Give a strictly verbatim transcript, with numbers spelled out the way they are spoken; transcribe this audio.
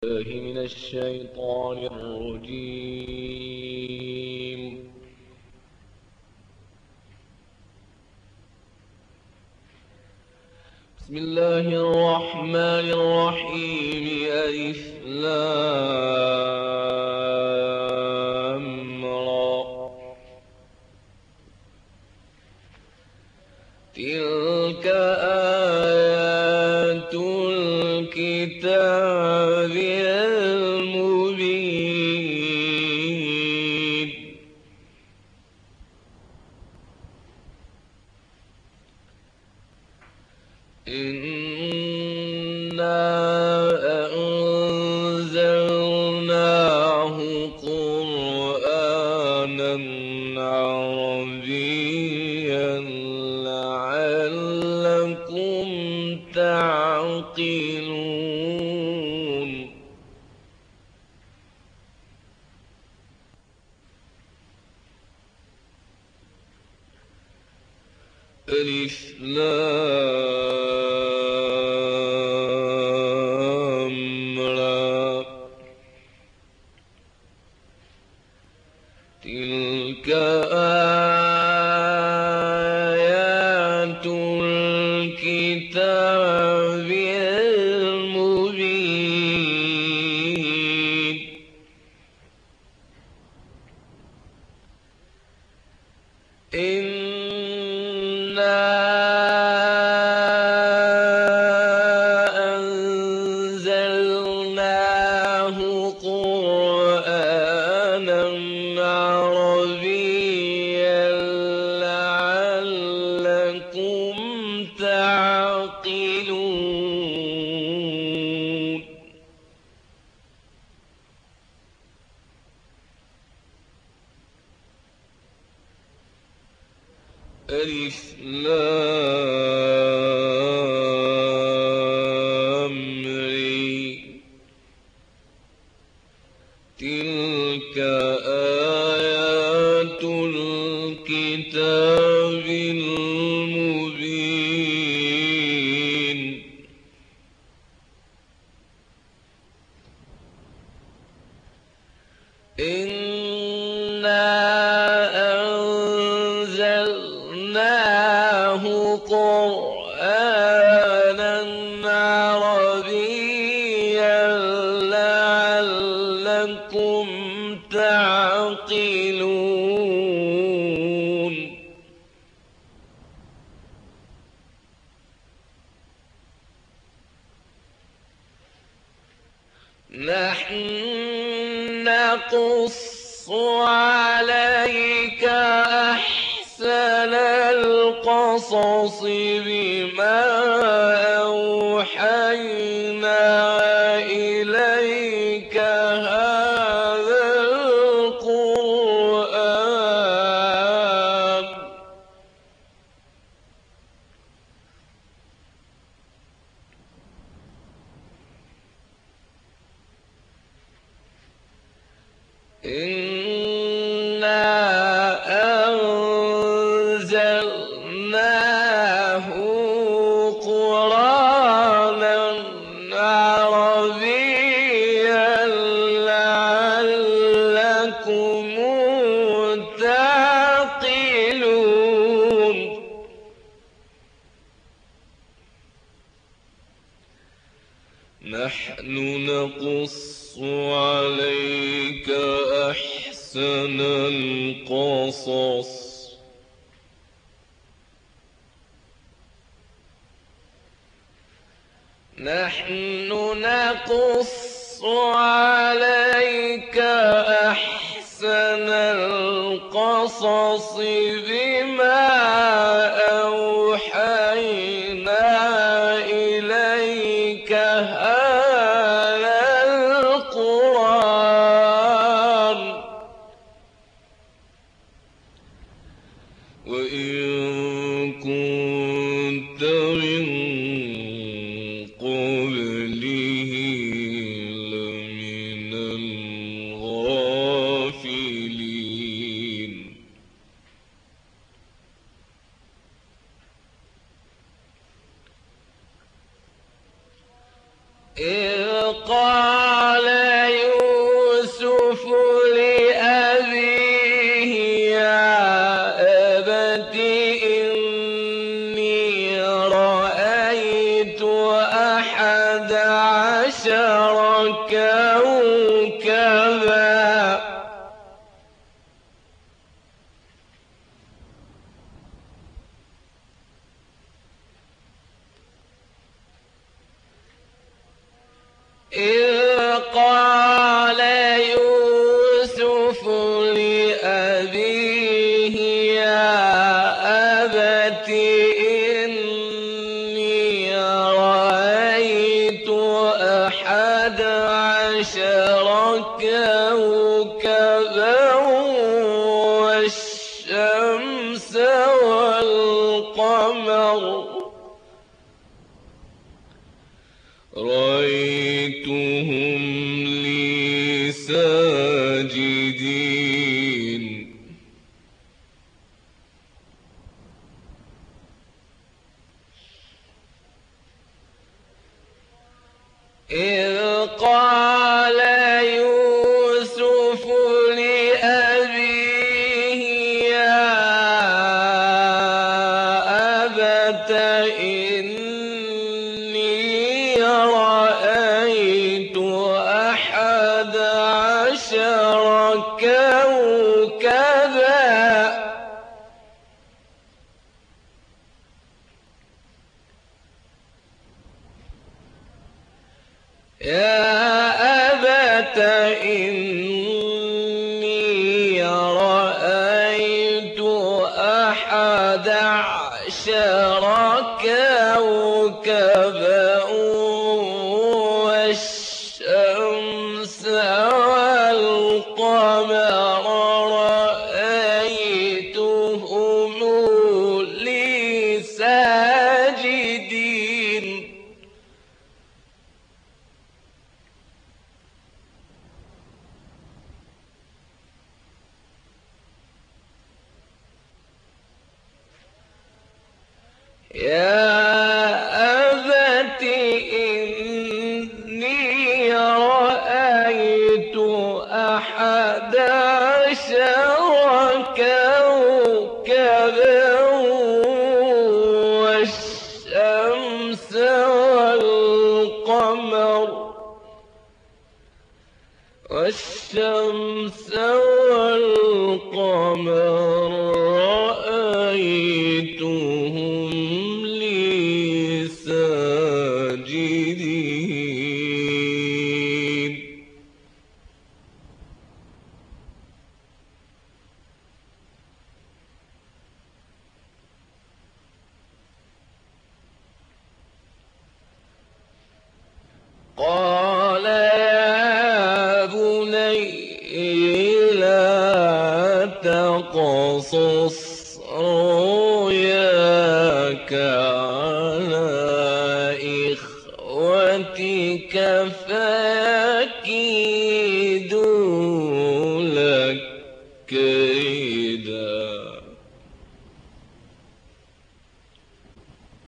الله من الشيطان الرجيم. بسم الله الرحمن الرحيم. ألف لام را. تلك آيات الكتاب المبين. إنا أنزلناه قرآنا عربيا لعلكم تعقلون. ألف لام را. تلك آيات الكتاب المبين. إنا أنزلناه قرآنا عربيا لعلكم تعقلون. ألف لام ري. تلك آيات الكتاب المبين. إنا أنزلناه قرآنا عربيا لعلكم تعقلون. نحن نقص عليك أحسن القصص بما أوحينا إليك هذا القرآن. إنا أنزلناه قرآنا عربيا لعلكم تعقلون. نحن نقص عليك أحسن القصص نحن نقص عليك أحسن القصص بما أوحينا إليك هذا القرآن وإن كنت من قبله لمن الغافلين. كوكبا إذ قال يوسف لأبيه يا أبت إني رأيت أحد عشر كوكبا والشمس والقمر رأيتهم لي ساجدين إذ قال يوسف لأبيه يا أبت إني رأيت أحد عشر كوكبا يا أبت إني رأيت أحد عشر كوكبا والشمس والقمر رأيتهم لي ساجدين يا أبت إني رأيت أحد عشر كوكبا والشمس والقمر والشمس والقمر رأيتهم لي ساجدين قال يا بني لا تقصص رؤياك على إخوتك فيكيدوا